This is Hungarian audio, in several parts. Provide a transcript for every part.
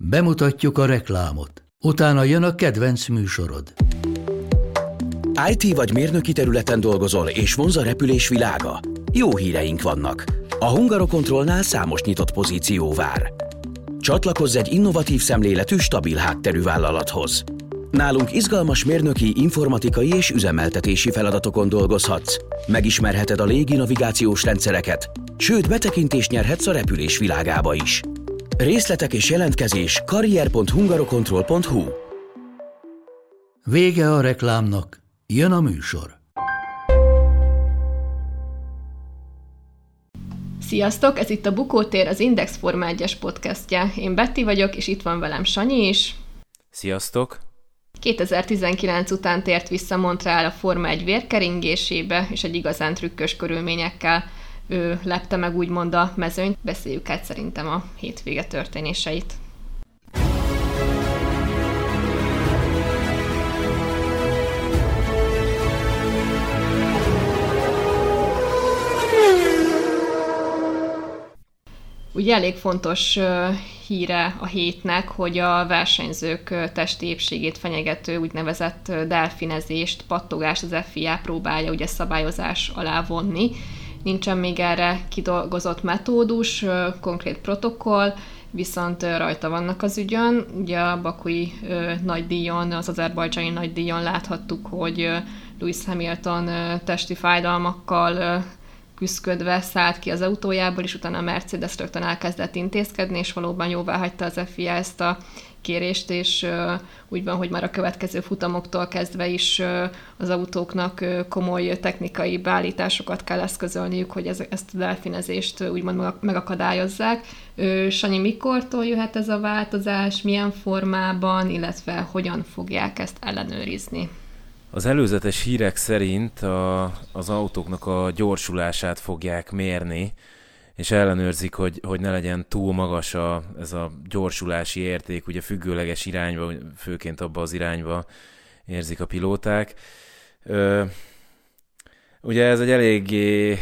Bemutatjuk a reklámot. Utána jön a kedvenc műsorod. IT vagy mérnöki területen dolgozol, és vonz a repülés világa? Jó híreink vannak. A Hungarocontrolnál számos nyitott pozíció vár. Csatlakozz egy innovatív szemléletű, stabil hátterű vállalathoz. Nálunk izgalmas mérnöki, informatikai és üzemeltetési feladatokon dolgozhatsz. Megismerheted a légi navigációs rendszereket, sőt betekintést nyerhetsz a repülés világába is. Részletek és jelentkezés karrier.hungarocontrol.hu. Vége a reklámnak, jön a műsor. Sziasztok, ez itt a Bukótér, az Index Forma 1-es podcastja. Én Betty vagyok, és itt van velem Sanyi is. Sziasztok! 2019 után tért vissza Montreal a Forma 1 vérkeringésébe, és egy igazán trükkös körülményekkel ő lepte meg úgymond a mezőnyt. Beszéljük át szerintem a hétvége történéseit. Ugye elég fontos híre a hétnek, hogy a versenyzők testi épségét fenyegető úgynevezett delfinezést, pattogást az FIA próbálja ugye szabályozás alá vonni. Nincsen még erre kidolgozott metódus, konkrét protokoll, viszont rajta vannak az ügyön. Ugye a bakui nagydíjon, az azerbajdzsáni nagydíjon láthattuk, hogy Lewis Hamilton testi fájdalmakkal küszködve szállt ki az autójából, és utána a Mercedes rögtön elkezdett intézkedni, és valóban jóváhagyta az FIA ezt a kérést, és úgy van, hogy már a következő futamoktól kezdve is az autóknak komoly technikai beállításokat kell eszközölniük, hogy ezt a delfinezést úgymond megakadályozzák. Sanyi, mikortól jöhet ez a változás, milyen formában, illetve hogyan fogják ezt ellenőrizni? Az előzetes hírek szerint az autóknak a gyorsulását fogják mérni, és ellenőrzik, hogy ne legyen túl magas ez a gyorsulási érték, ugye függőleges irányba, főként abba az irányba érzik a pilóták. Ugye ez egy eléggé,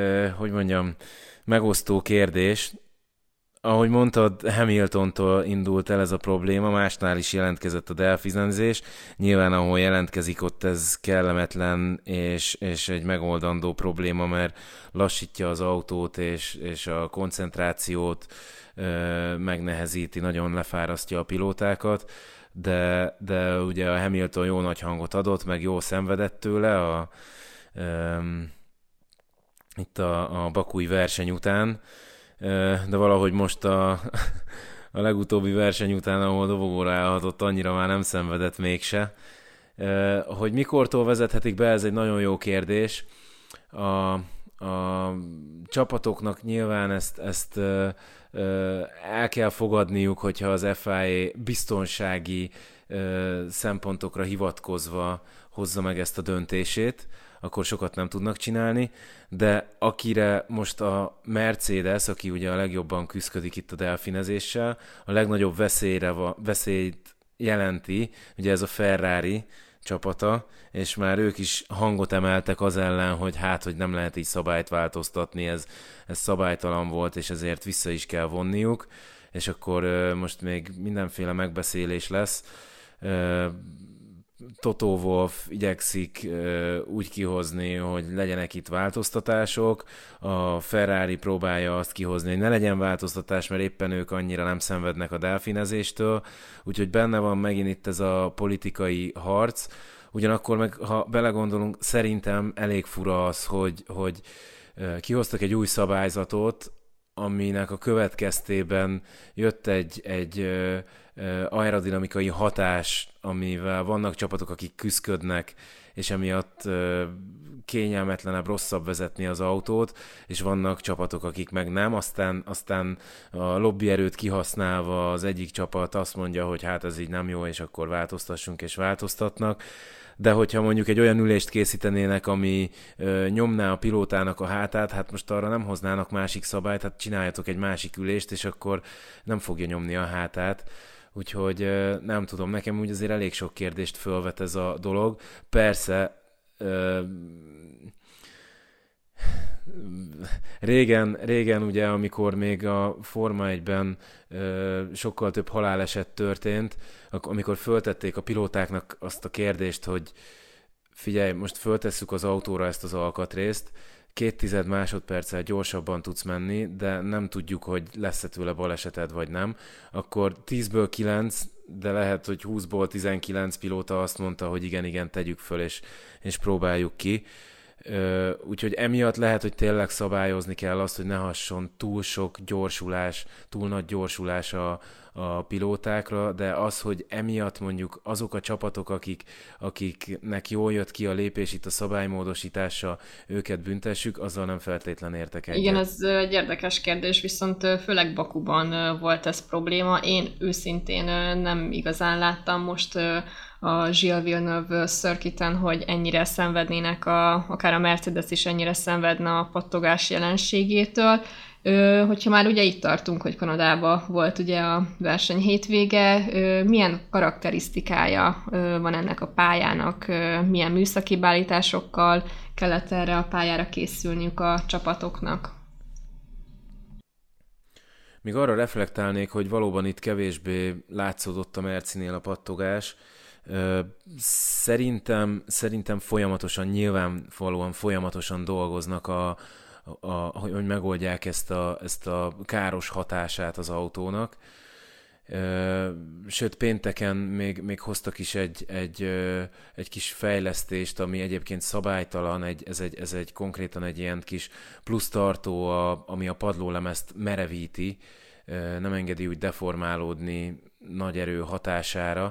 megosztó kérdés. Ahogy mondtad, Hamiltontól indult el ez a probléma, másnál is jelentkezett a delfinezés. Nyilván, ahol jelentkezik, ott ez kellemetlen és egy megoldandó probléma, mert lassítja az autót és a koncentrációt megnehezíti, nagyon lefárasztja a pilótákat, de ugye a Hamilton jó nagy hangot adott, meg jó szenvedett tőle itt a bakui verseny után, de valahogy most a legutóbbi verseny után, ahol dobogóra állhatott, annyira már nem szenvedett mégse. Hogy mikortól vezethetik be, ez egy nagyon jó kérdés. A csapatoknak nyilván ezt el kell fogadniuk, hogyha az FIA biztonsági szempontokra hivatkozva hozza meg ezt a döntését, akkor sokat nem tudnak csinálni, de akire most a Mercedes, aki ugye a legjobban küszködik itt a delfinezéssel, a legnagyobb veszélyt jelenti, ugye ez a Ferrari csapata, és már ők is hangot emeltek az ellen, hogy nem lehet így szabályt változtatni, ez szabálytalan volt, és ezért vissza is kell vonniuk, és akkor most még mindenféle megbeszélés lesz. Toto Wolff igyekszik úgy kihozni, hogy legyenek itt változtatások, a Ferrari próbálja azt kihozni, hogy ne legyen változtatás, mert éppen ők annyira nem szenvednek a delfinezéstől, úgyhogy benne van megint itt ez a politikai harc. Ugyanakkor meg, ha belegondolunk, szerintem elég fura az, hogy kihoztak egy új szabályzatot, aminek a következtében jött egy aerodinamikai hatás, amivel vannak csapatok, akik küszködnek, és emiatt kényelmetlenebb, rosszabb vezetni az autót, és vannak csapatok, akik meg nem, aztán a lobbyerőt kihasználva az egyik csapat azt mondja, hogy hát ez így nem jó, és akkor változtassunk, és változtatnak. De hogyha mondjuk egy olyan ülést készítenének, ami nyomná a pilótának a hátát, hát most arra nem hoznának másik szabályt, hát csináljatok egy másik ülést, és akkor nem fogja nyomni a hátát. Úgyhogy nem tudom, nekem úgy azért elég sok kérdést fölvet ez a dolog. Persze régen ugye, amikor még a Forma 1-ben sokkal több haláleset történt, amikor föltették a pilótáknak azt a kérdést, hogy figyelj, most föltesszük az autóra ezt az alkatrészt, 0,2 másodperccel gyorsabban tudsz menni, de nem tudjuk, hogy lesz-e tőle baleseted, vagy nem, akkor 10-ből 9, de lehet, hogy 20-ból 19 pilóta azt mondta, hogy igen, tegyük föl, és próbáljuk ki. Úgyhogy emiatt lehet, hogy tényleg szabályozni kell azt, hogy ne hasson túl sok gyorsulás, túl nagy gyorsulás a pilótákra, de az, hogy emiatt mondjuk azok a csapatok, akiknek jól jött ki a lépés itt a szabálymódosítása, őket büntessük, azzal nem feltétlen értek egyet. Igen, ez egy érdekes kérdés, viszont főleg Bakuban volt ez probléma. Én őszintén nem igazán láttam most a Gilles Villeneuve circuiten, hogy ennyire szenvednének, akár a Mercedes is ennyire szenvedne a pattogás jelenségétől. Hogyha már ugye itt tartunk, hogy Kanadában volt ugye a verseny hétvége, milyen karakterisztikája van ennek a pályának, milyen műszaki beállításokkal kellett erre a pályára készülniük a csapatoknak? Még arra reflektálnék, hogy valóban itt kevésbé látszódott a Mercinél a pattogás. Szerintem nyilvánvalóan folyamatosan dolgoznak hogy megoldják ezt a káros hatását az autónak. Sőt, pénteken még hoztak is egy kis fejlesztést, ami egyébként szabálytalan, ez egy konkrétan egy ilyen kis plusztartó, ami a padlólemezt merevíti, nem engedi úgy deformálódni nagy erő hatására,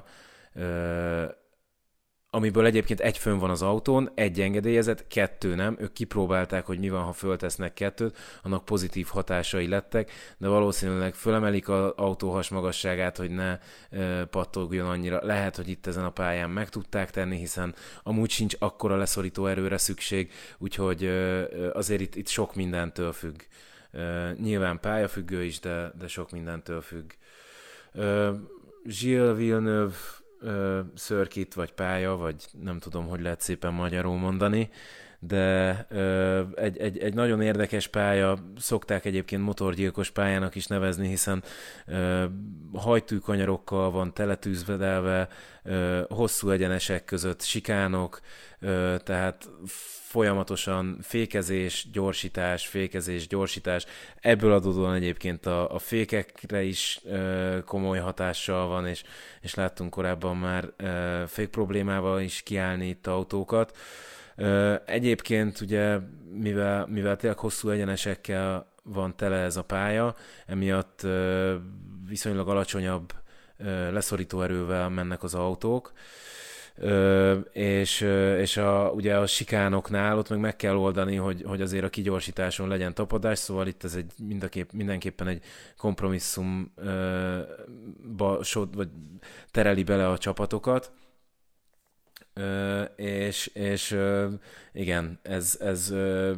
amiből egyébként egy fönn van az autón, egy engedélyezett, 2 nem. Ők kipróbálták, hogy mi van, ha föltesznek 2, annak pozitív hatásai lettek, de valószínűleg fölemelik az autó hasmagasságát, hogy ne pattogjon annyira. Lehet, hogy itt ezen a pályán meg tudták tenni, hiszen amúgy sincs akkora leszorító erőre szükség, úgyhogy azért itt sok mindentől függ. Nyilván pályafüggő is, de sok mindentől függ. Gilles Villeneuve circuit, vagy pálya, vagy nem tudom, hogy lehet szépen magyarul mondani, de egy nagyon érdekes pálya, szokták egyébként motorgyilkos pályának is nevezni, hiszen hajtűkanyarokkal van teletűzvedelve, hosszú egyenesek között sikánok, tehát folyamatosan fékezés, gyorsítás. Ebből adódóan egyébként a fékekre is komoly hatással van, és láttunk korábban már fék problémával is kiállni itt autókat. Egyébként ugye, mivel tényleg hosszú egyenesekkel van tele ez a pálya, emiatt viszonylag alacsonyabb leszorító erővel mennek az autók, és ugye a sikánoknál ott meg kell oldani, hogy azért a kigyorsításon legyen tapadás, szóval itt ez mindenképpen egy kompromisszum vagy tereli bele a csapatokat. És igen, ez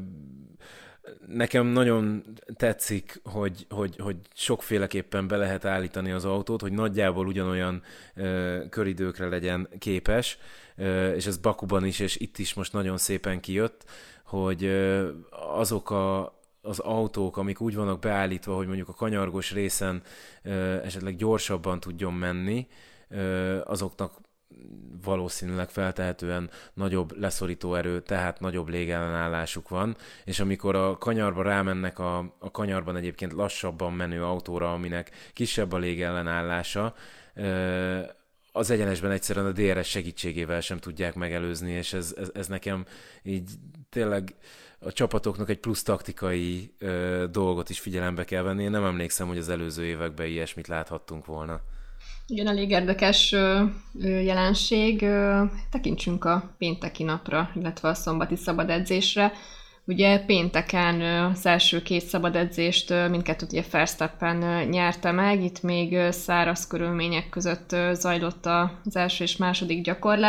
nekem nagyon tetszik, hogy sokféleképpen be lehet állítani az autót, hogy nagyjából ugyanolyan köridőkre legyen képes, és ez Bakuban is, és itt is most nagyon szépen kijött, hogy azok az autók, amik úgy vannak beállítva, hogy mondjuk a kanyargós részen esetleg gyorsabban tudjon menni, azoknak valószínűleg feltehetően nagyobb leszorító erő, tehát nagyobb légellenállásuk van, és amikor a kanyarba rámennek a kanyarban egyébként lassabban menő autóra, aminek kisebb a légellenállása, az egyenesben egyszerűen a DRS segítségével sem tudják megelőzni, és ez nekem így tényleg a csapatoknak egy plusz taktikai dolgot is figyelembe kell venni. Én nem emlékszem, hogy az előző években ilyesmit láthattunk volna. Igen, elég érdekes jelenség. Tekintsünk a pénteki napra, illetve a szombati szabadedzésre. Ugye pénteken az első 2 szabadedzést mindkettőt ugye Verstappen nyerte meg, itt még száraz körülmények között zajlott az első és második gyakorlás,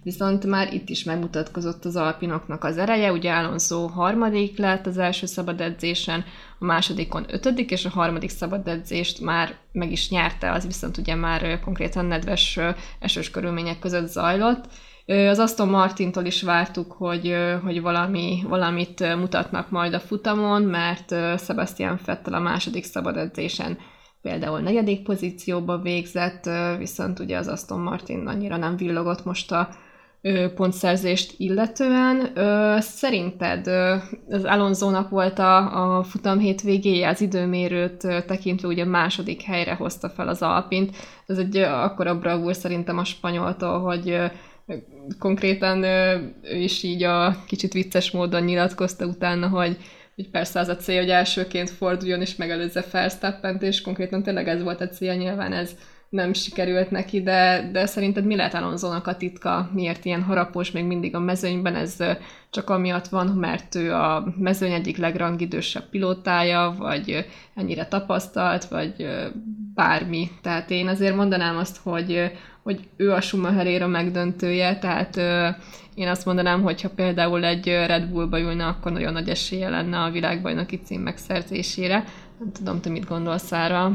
viszont már itt is megmutatkozott az alpinoknak az ereje, ugye Alonso harmadik lett az első szabad edzésen, a másodikon 5. és a harmadik szabad edzést már meg is nyerte, az viszont ugye már konkrétan nedves esős körülmények között zajlott. Az Aston Martintól is vártuk, hogy valamit mutatnak majd a futamon, mert Sebastian Vettel a második szabad edzésen például 4. pozícióba végzett, viszont ugye az Aston Martin annyira nem villogott most a pontszerzést illetően. Szerinted az Alonsónak volt a futam hétvégéje, az időmérőt tekintve ugye második helyre hozta fel az Alpint. Ez egy akkora bravúr szerintem a spanyoltól, hogy konkrétan ő is így a kicsit vicces módon nyilatkozta utána, hogy persze az a cél, hogy elsőként forduljon és megelőzze Verstappent, és konkrétan tényleg ez volt a cél, nyilván ez nem sikerült neki, de szerinted mi lehet Alonsónak a titka? Miért ilyen harapós még mindig a mezőnyben? Ez csak amiatt van, mert ő a mezőny egyik legrangidősebb pilótája, vagy ennyire tapasztalt, vagy bármi. Tehát én azért mondanám azt, hogy ő a Schumacher-éra megdöntője, tehát én azt mondanám, hogy ha például egy Red Bullba ülne, akkor nagyon nagy esélye lenne a világbajnoki cím megszerzésére. Nem tudom, te mit gondolsz arra?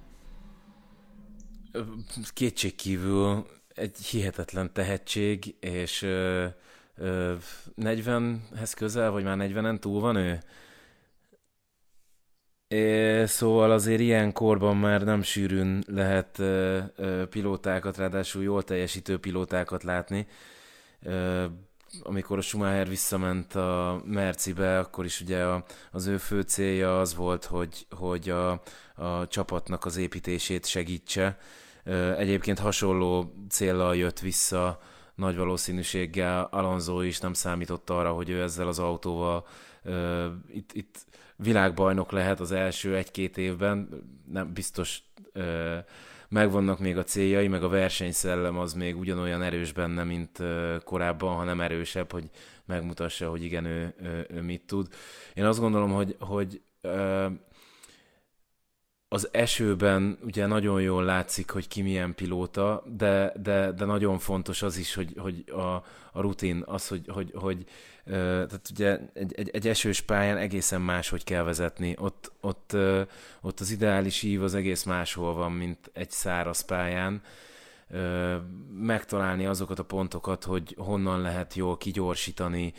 Kétségkívül egy hihetetlen tehetség, és 40-hez közel, vagy már 40-en túl van ő? Szóval azért ilyen korban már nem sűrűn lehet pilótákat, ráadásul jól teljesítő pilótákat látni. Amikor a Schumacher visszament a Mercibe, akkor is ugye az ő fő célja az volt, hogy a csapatnak az építését segítse. Egyébként hasonló céllal jött vissza nagy valószínűséggel Alonso is, nem számított arra, hogy ő ezzel az autóval itt világbajnok lehet az első 1-2 évben, nem biztos megvannak még a céljai, meg a versenyszellem az még ugyanolyan erős benne, mint korábban, hanem erősebb, hogy megmutassa, hogy igen, ő mit tud. Én azt gondolom, hogy az esőben ugye nagyon jól látszik, hogy ki milyen pilóta, de nagyon fontos az is, hogy a rutin, az, hogy tehát ugye egy esős pályán egészen máshogy kell vezetni. Ott az ideális ív az egész máshol van, mint egy száraz pályán. Megtalálni azokat a pontokat, hogy honnan lehet jól kigyorsítani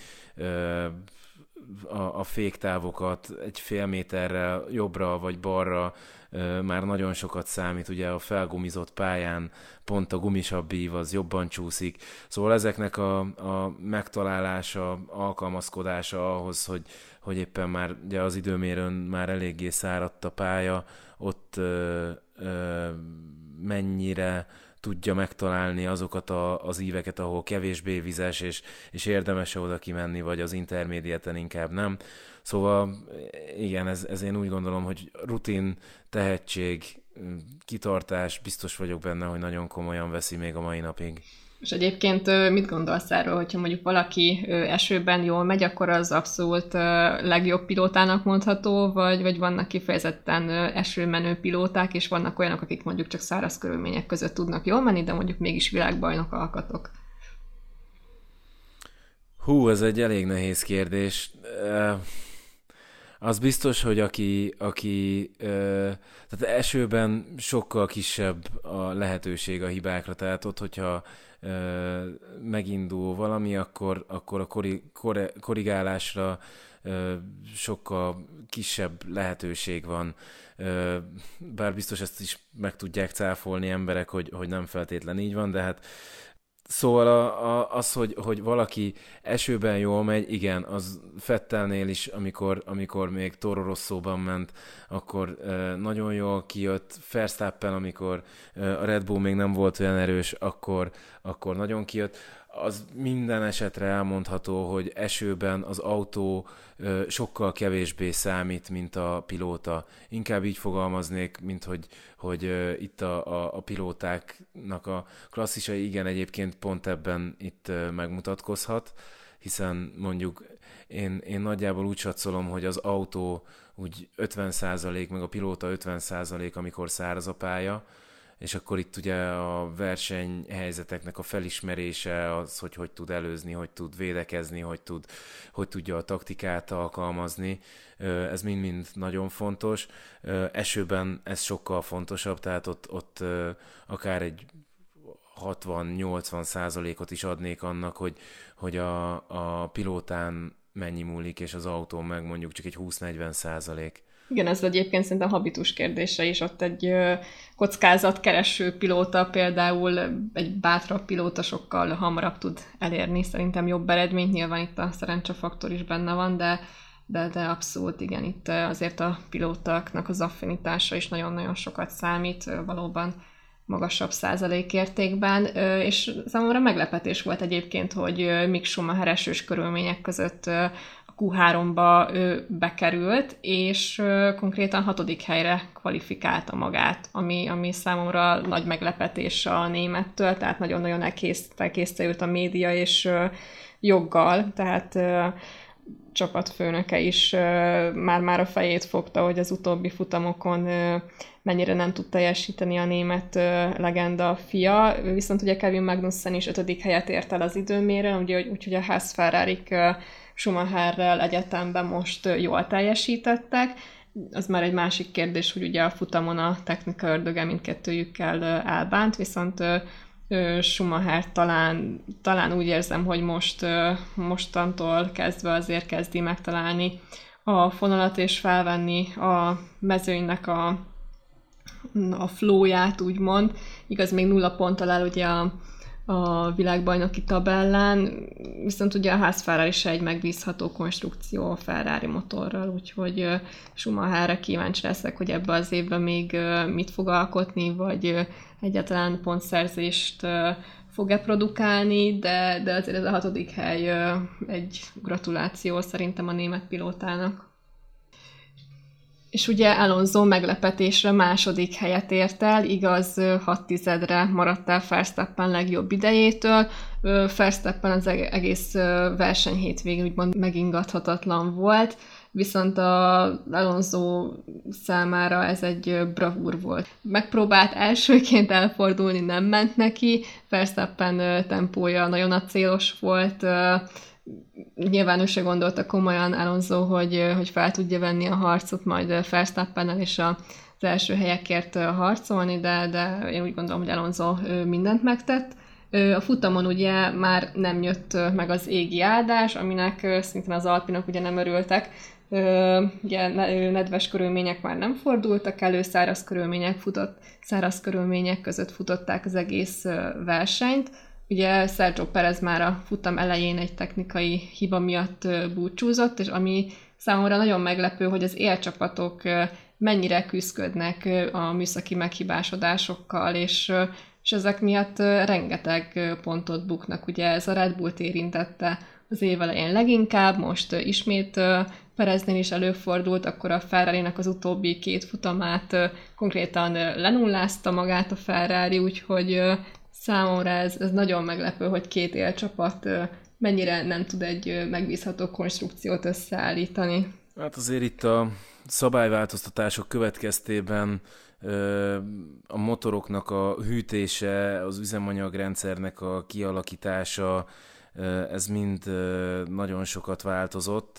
a féktávokat egy fél méterrel jobbra vagy balra, már nagyon sokat számít, ugye a felgumizott pályán pont a gumisabb ív az jobban csúszik. Szóval ezeknek a megtalálása, alkalmazkodása ahhoz, hogy éppen már ugye az időmérőn már eléggé száradt a pálya, ott mennyire tudja megtalálni azokat az íveket, ahol kevésbé vizes, és érdemes oda kimenni, vagy az intermédieten inkább nem. Szóval igen, ez én úgy gondolom, hogy rutin, tehetség, kitartás, biztos vagyok benne, hogy nagyon komolyan veszi még a mai napig. És egyébként mit gondolsz erről, hogyha mondjuk valaki esőben jól megy, akkor az abszolút legjobb pilótának mondható, vagy vannak kifejezetten esőmenő pilóták, és vannak olyanok, akik mondjuk csak száraz körülmények között tudnak jól menni, de mondjuk mégis világbajnok alkatok? Ez egy elég nehéz kérdés. Az biztos, hogy aki tehát esőben sokkal kisebb a lehetőség a hibákra, tehát ott, hogyha megindul valami, akkor a korrigálásra sokkal kisebb lehetőség van. Bár biztos ezt is meg tudják cáfolni emberek, hogy nem feltétlen így van, de hát szóval az, hogy valaki esőben jól megy, igen, az Vettelnél is, amikor még Toro Rosszóban ment, akkor nagyon jól kijött. Verstappen, amikor a Red Bull még nem volt olyan erős, akkor nagyon kijött. Az minden esetre elmondható, hogy esőben az autó sokkal kevésbé számít, mint a pilóta. Inkább így fogalmaznék, mint hogy itt a pilótáknak a klasszisai, igen, egyébként pont ebben itt megmutatkozhat, hiszen mondjuk én nagyjából úgy satszolom, hogy az autó úgy 50%, meg a pilóta 50%, amikor száraz a pálya, és akkor itt ugye a versenyhelyzeteknek a felismerése, az, hogy tud előzni, hogy tud védekezni, hogy tudja a taktikát alkalmazni, ez mind-mind nagyon fontos. Esőben ez sokkal fontosabb, tehát ott akár egy 60-80%-ot is adnék annak, hogy a pilótán mennyi múlik, és az autón meg mondjuk csak egy 20-40%. Igen, ez egyébként szerintem habitus kérdése is. Ott egy kockázatkereső pilóta, például egy bátrabb pilóta sokkal hamarabb tud elérni szerintem jobb eredményt. Nyilván itt a szerencsefaktor is benne van, de abszolút igen, itt azért a pilótáknak az affinitása is nagyon-nagyon sokat számít, valóban magasabb százalékértékben, és számomra meglepetés volt egyébként, hogy Mick Schumacher esős körülmények között a Q3-ba bekerült, és konkrétan 6. helyre kvalifikálta magát, ami számomra nagy meglepetés a némettől, tehát nagyon-nagyon elkészte őt a média, és joggal, tehát csapatfőnöke is már a fejét fogta, hogy az utóbbi futamokon mennyire nem tud teljesíteni a német legenda fia. Viszont ugye Kevin Magnussen is 5. helyet ért el az időmérőn, úgyhogy a Haas Ferrarik Schumacherrel egyetemben most jól teljesítettek. Az már egy másik kérdés, hogy ugye a futamon a technika ördöge mindkettőjükkel elbánt, viszont Schumacher talán úgy érzem, hogy mostantól kezdve azért kezdi megtalálni a fonalat és felvenni a mezőnynek a flowját, úgymond. Igaz, még 0 ponttal áll ugye a világbajnoki tabellán, viszont ugye a Haas Ferrari is egy megbízható konstrukció a Ferrari motorral, úgyhogy Schumacherre kíváncsi leszek, hogy ebbe az évben még mit fog alkotni, vagy egyáltalán pontszerzést fog-e produkálni, de azért ez a 6. hely egy gratuláció szerintem a német pilótának. És ugye Alonso meglepetésre 2. helyet ért el, igaz 6/10-re maradt el Verstappen legjobb idejétől. Verstappen az egész verseny hétvégén úgymond megingathatatlan volt, viszont az Alonso számára ez egy bravúr volt. Megpróbált elsőként elfordulni, nem ment neki, Verstappen tempója nagyon acélos volt, nyilván ő se gondolta komolyan Alonso, hogy fel tudja venni a harcot majd Verstappennel és az első helyekért harcolni, de én úgy gondolom, hogy Alonso mindent megtett. A futamon ugye már nem jött meg az égi áldás, aminek szintén az alpinok ugye nem örültek. Ugye nedves körülmények már nem fordultak elő, száraz körülmények között futották az egész versenyt. Ugye Sergio Perez már a futam elején egy technikai hiba miatt búcsúzott, és ami számomra nagyon meglepő, hogy az élcsapatok mennyire küzdködnek a műszaki meghibásodásokkal, és ezek miatt rengeteg pontot buknak. Ugye ez a Red Bullt érintette az év elején leginkább, most ismét Pereznél is előfordult, akkor a Ferrarinak az utóbbi 2 futamát konkrétan lenullázta magát a Ferrari, úgyhogy számomra ez nagyon meglepő, hogy 2 élcsapat mennyire nem tud egy megbízható konstrukciót összeállítani. Hát azért itt a szabályváltoztatások következtében a motoroknak a hűtése, az üzemanyagrendszernek a kialakítása, ez mind nagyon sokat változott,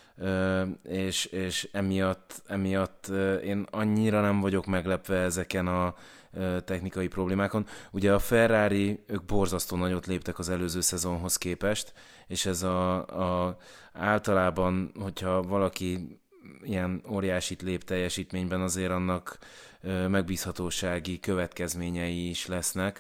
és emiatt én annyira nem vagyok meglepve ezeken a technikai problémákon. Ugye a Ferrari, ők borzasztó nagyot léptek az előző szezonhoz képest, és ez általában, hogyha valaki ilyen óriásit lép teljesítményben, azért annak megbízhatósági következményei is lesznek.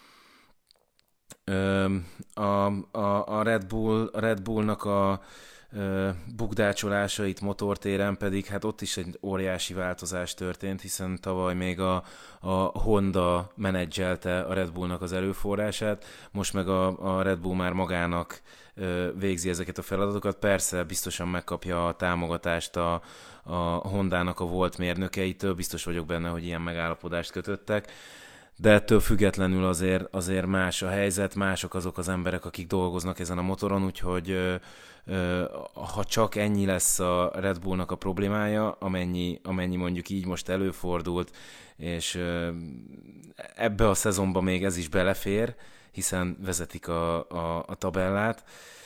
A Red Bullnak a bukdácsolásait motortéren pedig, hát ott is egy óriási változás történt, hiszen tavaly még a Honda menedzselte a Red Bullnak az erőforrását, most meg a Red Bull már magának végzi ezeket a feladatokat. Persze biztosan megkapja a támogatást a Hondának a volt mérnökeitől, biztos vagyok benne, hogy ilyen megállapodást kötöttek, de ettől függetlenül azért más a helyzet, mások azok az emberek, akik dolgoznak ezen a motoron, úgyhogy ha csak ennyi lesz a Red Bullnak a problémája, amennyi mondjuk így most előfordult, és ebbe a szezonban még ez is belefér, hiszen vezetik a tabellát,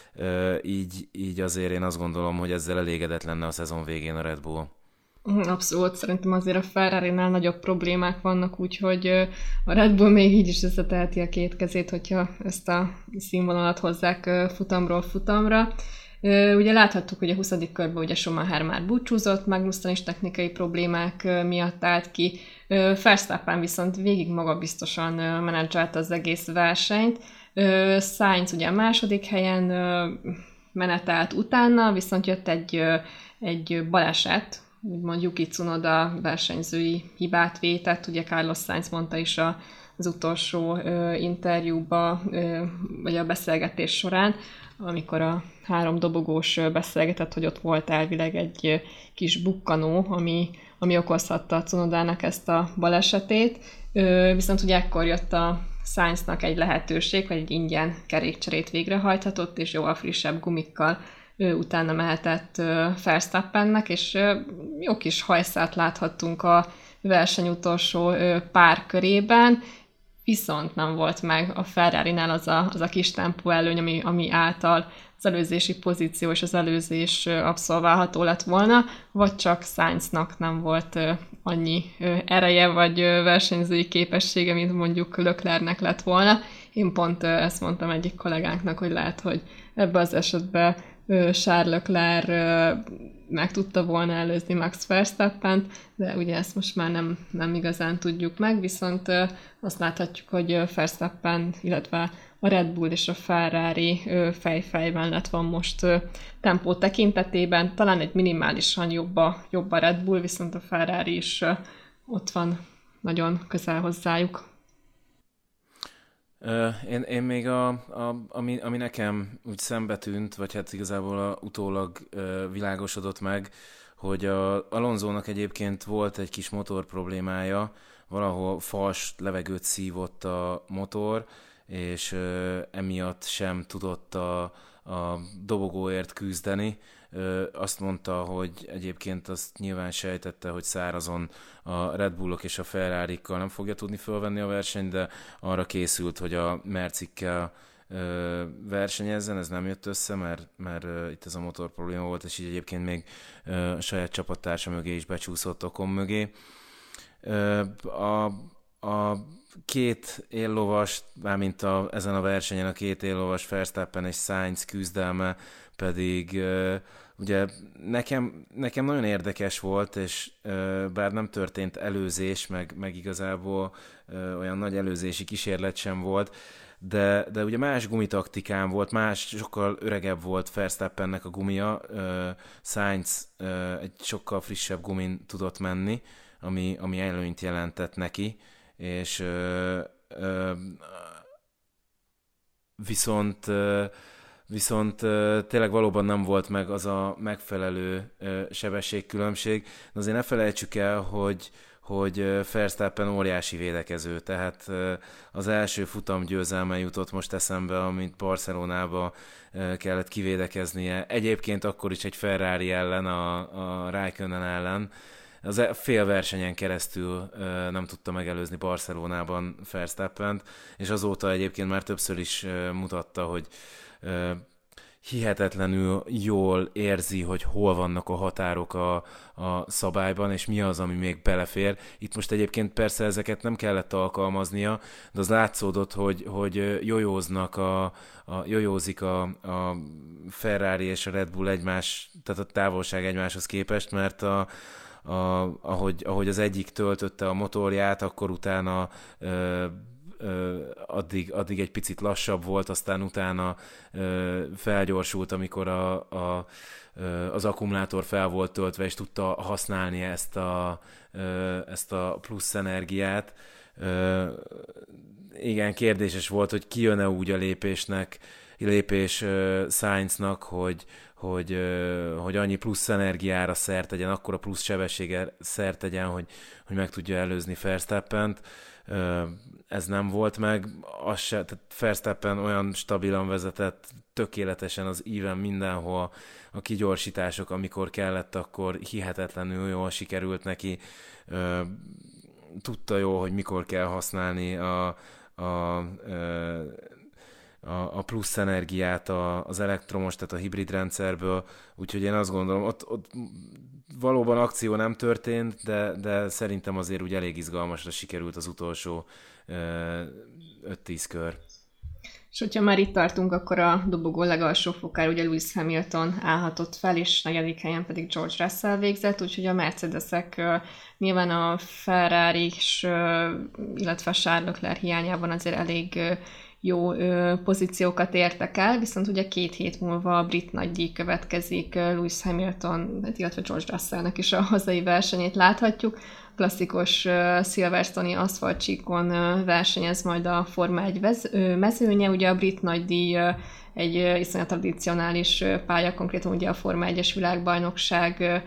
így azért én azt gondolom, hogy ezzel elégedett lenne a szezon végén a Red Bull. Abszolút, szerintem azért a Ferrarinál nagyobb problémák vannak, úgyhogy a Red Bull még így is összeteheti a két kezét, hogyha ezt a színvonalat hozzák futamról futamra. Ugye láthattuk, hogy a 20. körben ugye Schumacher már búcsúzott, Magnussen is technikai problémák miatt állt ki. Verstappen viszont végig magabiztosan menedzselte az egész versenyt. Sainz ugye a második helyen menetelt utána, viszont jött egy baleset, úgymond Yuki Tsunoda versenyzői hibát vétett, ugye Carlos Sainz mondta is az utolsó interjúba, vagy a beszélgetés során, amikor a 3 dobogós beszélgetett, hogy ott volt elvileg egy kis bukkanó, ami okozhatta Tsunodának ezt a balesetét, viszont ugye ekkor jött a Sainznak egy lehetőség, hogy egy ingyen kerékcserét végrehajthatott, és jóval frissebb gumikkal utána mehetett Verstappennek, és jó kis hajszát láthattunk a verseny utolsó pár körében, viszont nem volt meg a Ferrarinál az a kis tempó előny, ami által az előzési pozíció és az előzés abszolválható lett volna, vagy csak Sainznak nem volt annyi ereje vagy versenyzői képessége, mint mondjuk Leclercnek lett volna. Én pont ezt mondtam egyik kollégánknak, hogy lehet, hogy ebben az esetben Charles Leclerc meg tudta volna előzni Max Verstappent, de ugye ezt most már nem igazán tudjuk meg, viszont azt láthatjuk, hogy Verstappen, illetve a Red Bull és a Ferrari fejben lett van most tempó tekintetében, talán egy minimálisan jobb a Red Bull, viszont a Ferrari is ott van nagyon közel hozzájuk. Én még ami nekem úgy szembe tűnt, vagy hát igazából utólag világosodott meg, hogy Alonsónak egyébként volt egy kis motor problémája, valahol fals levegőt szívott a motor, és emiatt sem tudott a dobogóért küzdeni. Azt mondta, hogy egyébként azt nyilván sejtette, hogy szárazon a Red Bullok és a Ferrarikkal nem fogja tudni fölvenni a versenyt, de arra készült, hogy a Mercikkel versenyezzen, ez nem jött össze, mert itt ez a motor probléma volt, és így egyébként még a saját csapattársa mögé is becsúszott Ocon mögé. A két éllovas, mármint ezen a versenyen a két éllovas Verstappen és Sainz küzdelme pedig ugye nekem nagyon érdekes volt, és bár nem történt előzés, meg igazából olyan nagy előzési kísérlet sem volt, de ugye más gumitaktikán volt, sokkal öregebb volt Verstappennek a gumia, Sainz egy sokkal frissebb gumin tudott menni, ami előnyt jelentett neki, és viszont tényleg valóban nem volt meg az a megfelelő sebességkülönbség, de azért ne felejtsük el, hogy Verstappen óriási védekező, tehát az első futam győzelme jutott most eszembe, amit Barcelonába kellett kivédekeznie. Egyébként akkor is egy Ferrari ellen, a Raikkonen ellen, az fél versenyen keresztül nem tudta megelőzni Barcelonában Verstappent, és azóta egyébként már többször is mutatta, hogy hihetetlenül jól érzi, hogy hol vannak a határok a szabályban, és mi az, ami még belefér. Itt most egyébként persze ezeket nem kellett alkalmaznia, de az látszódott, hogy jojózik a Ferrari és a Red Bull tehát a távolság egymáshoz képest, mert ahogy az egyik töltötte a motorját, akkor utána addig egy picit lassabb volt, aztán utána felgyorsult, amikor az akkumulátor fel volt töltve, és tudta használni ezt a plusz energiát. Igen, kérdéses volt, hogy kijön-e úgy a lépésnek, lépés Sainznak, hogy annyi plusz energiára szert tegyen, akkora plusz sebességgel szert tegyen, hogy meg tudja előzni Verstappent. Ez nem volt meg, tehát Verstappen olyan stabilan vezetett, tökéletesen az íven mindenhol, a kigyorsítások, amikor kellett, akkor hihetetlenül jól sikerült neki. Tudta jól, hogy mikor kell használni a plusz energiát az elektromos, tehát a hibrid rendszerből, úgyhogy én azt gondolom, ott valóban akció nem történt, de szerintem azért úgy elég izgalmasra sikerült az utolsó 5-10 kör. És hogyha már itt tartunk, akkor a dobogó legalsó fokán ugye Lewis Hamilton állhatott fel, és 4. helyen pedig George Russell végzett, úgyhogy a Mercedesek nyilván a Ferrari illetve Charles Leclerc hiányában azért elég jó pozíciókat értek el, viszont ugye 2 hét múlva a brit nagydíj következik, Lewis Hamilton, illetve George Russellnek is a hazai versenyét láthatjuk. Klasszikus Silverstone-i aszfaltcsíkon versenyez majd a Forma 1 mezőnye, ugye a brit nagydíj egy iszonyat tradicionális pálya, konkrétan ugye a Forma 1-es világbajnokság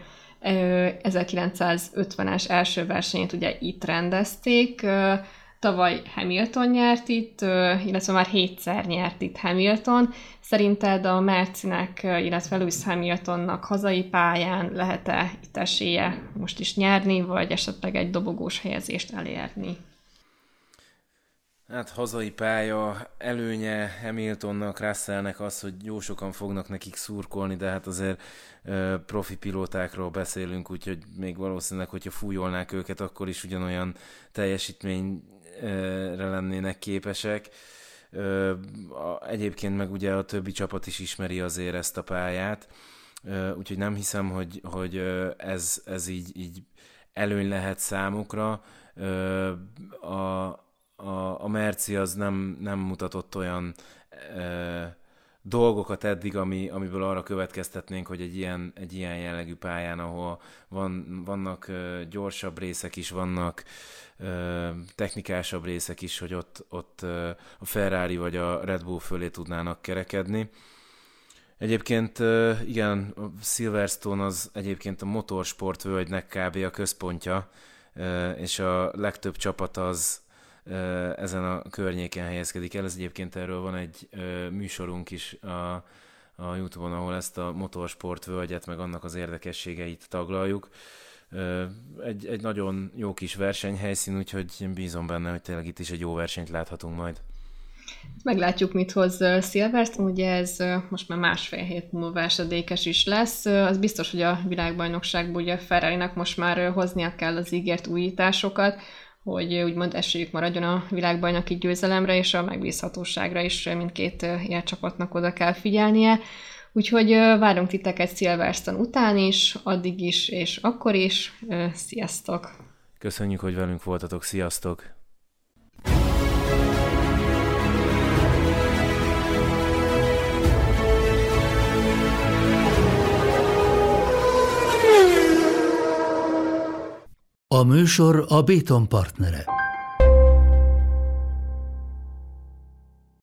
1950-es első versenyét ugye itt rendezték. Tavaly Hamilton nyert itt, illetve már 7-szer nyert itt Hamilton. Szerinted a Mercinek, illetve Lewis Hamiltonnak hazai pályán lehet-e itt esélye most is nyerni, vagy esetleg egy dobogós helyezést elérni? Hát hazai pálya előnye Hamiltonnak, Russellnek az, hogy jó sokan fognak nekik szurkolni, de hát azért profi pilótákról beszélünk, úgyhogy még valószínűleg, hogyha fújolnák őket, akkor is ugyanolyan teljesítményre lennének képesek. Egyébként meg ugye a többi csapat is ismeri azért ezt a pályát, úgyhogy nem hiszem, hogy ez így előny lehet számukra. A Merci az nem mutatott olyan dolgokat eddig, amiből arra következtetnénk, hogy egy ilyen jellegű pályán, ahol vannak gyorsabb részek is, vannak technikásabb részek is, hogy ott a Ferrari vagy a Red Bull fölé tudnának kerekedni. Egyébként igen, a Silverstone az egyébként a motorsport völgynek kb. A központja, és a legtöbb csapat az ezen a környéken helyezkedik el. Ez egyébként erről van egy műsorunk is a YouTube-on, ahol ezt a motorsport völgyet, meg annak az érdekességeit taglaljuk. Egy nagyon jó kis versenyhelyszín, úgyhogy én bízom benne, hogy tényleg itt is egy jó versenyt láthatunk majd. Meglátjuk, mit hoz Silverstone, ugye ez most már 1,5 hét múlva esedékes is lesz. Az biztos, hogy a világbajnokságban ugye Ferrarinak most már hoznia kell az ígért újításokat, hogy úgymond esélyük maradjon a világbajnoki győzelemre, és a megbízhatóságra is mindkét ilyen csapatnak oda kell figyelnie. Úgyhogy várunk titeket Silverstone után is, addig is, és akkor is. Sziasztok! Köszönjük, hogy velünk voltatok, sziasztok! A műsor a Béton partnere.